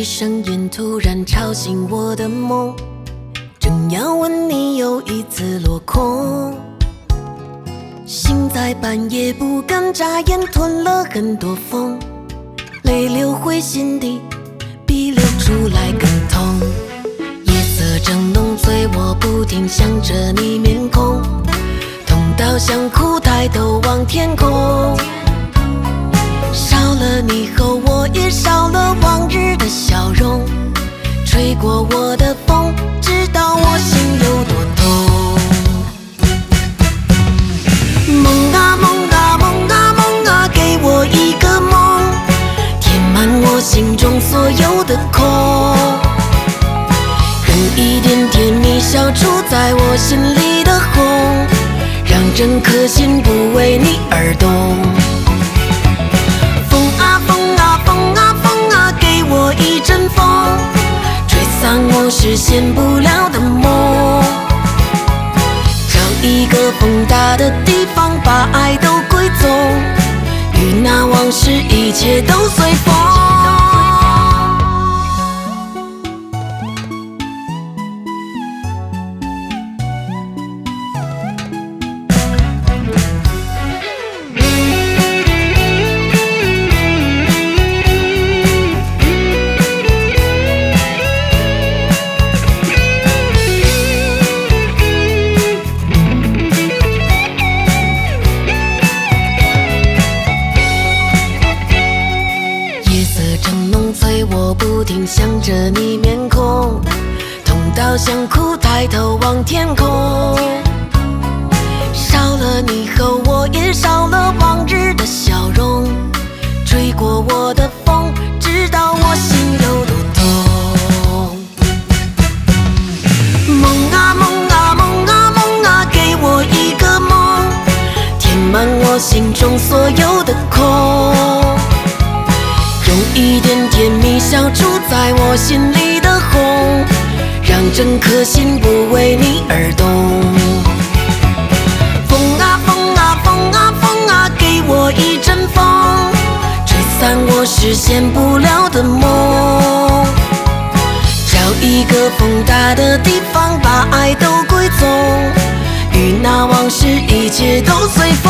的声音突然吵醒我的梦，正要问你又一次落空。醒在半夜不敢眨眼，吞了很多风，泪流回心底，比流出来更痛。夜色正浓醉，我不停想着你面孔，痛到想哭，抬头望天空。少了你后，我也少了往日的笑容，吹过我的风，知道我心有多痛。梦啊梦啊梦啊梦啊，给我一个梦，填满我心中所有的空，用一点甜蜜消除在我心里的红，让整颗心不为你而动。风啊风啊风啊风啊，给我一阵风，吹散我实现不了的梦。找一个风大的地方，把爱都归宗，与那往事一切都随风。我不停想着你面孔，痛到想哭，抬头望天空。少了你后，我也少了往日的笑容，吹过我的风，知道我心有多痛。梦啊梦啊梦啊梦啊，给我一个梦，填满我心中所有的空，用一点甜蜜消除在我心里的红，让整颗心不为你而动。风啊风啊风啊风啊，给我一阵风，吹散我实现不了的梦。找一个风大的地方，把爱都归宗，与那往事一切都随风。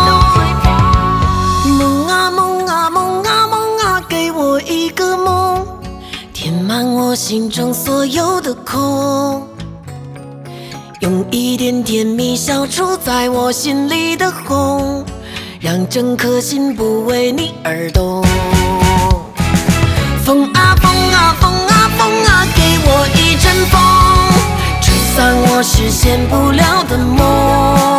梦啊梦啊梦啊梦啊，给我一个梦，填满我心中所有的空，用一点甜蜜消除在我心里的红，让整颗心不为你而动。风啊风啊风啊风啊，给我一阵风，吹散我实现不了的梦。